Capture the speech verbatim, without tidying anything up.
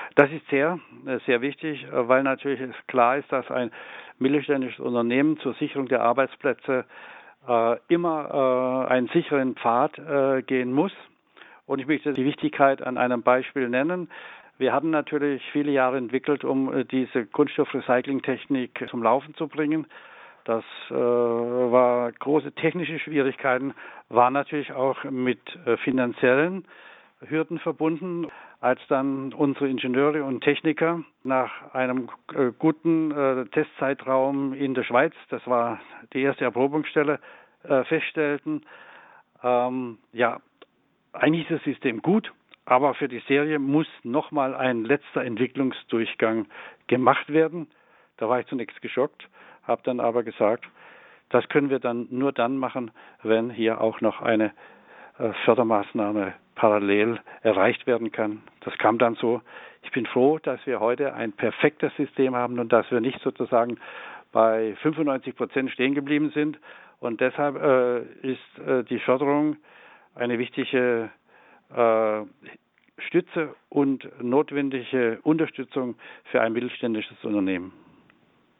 Das ist sehr, äh, sehr wichtig, äh, weil natürlich es klar ist, dass ein mittelständisches Unternehmen zur Sicherung der Arbeitsplätze äh, immer äh, einen sicheren Pfad äh, gehen muss. Und ich möchte die Wichtigkeit an einem Beispiel nennen. Wir haben natürlich viele Jahre entwickelt, um äh, diese Kunststoffrecyclingtechnik zum Laufen zu bringen. Das äh, war große technische Schwierigkeiten, war natürlich auch mit äh, finanziellen Hürden verbunden. Als dann unsere Ingenieure und Techniker nach einem äh, guten äh, Testzeitraum in der Schweiz, das war die erste Erprobungsstelle, äh, feststellten, ähm, ja, eigentlich ist das System gut, aber für die Serie muss nochmal ein letzter Entwicklungsdurchgang gemacht werden. Da war ich zunächst geschockt, habe dann aber gesagt, das können wir dann nur dann machen, wenn hier auch noch eine äh, Fördermaßnahme parallel erreicht werden kann. Das kam dann so. Ich bin froh, dass wir heute ein perfektes System haben und dass wir nicht sozusagen bei fünfundneunzig Prozent stehen geblieben sind. Und deshalb äh, ist äh, die Förderung eine wichtige äh, Stütze und notwendige Unterstützung für ein mittelständisches Unternehmen.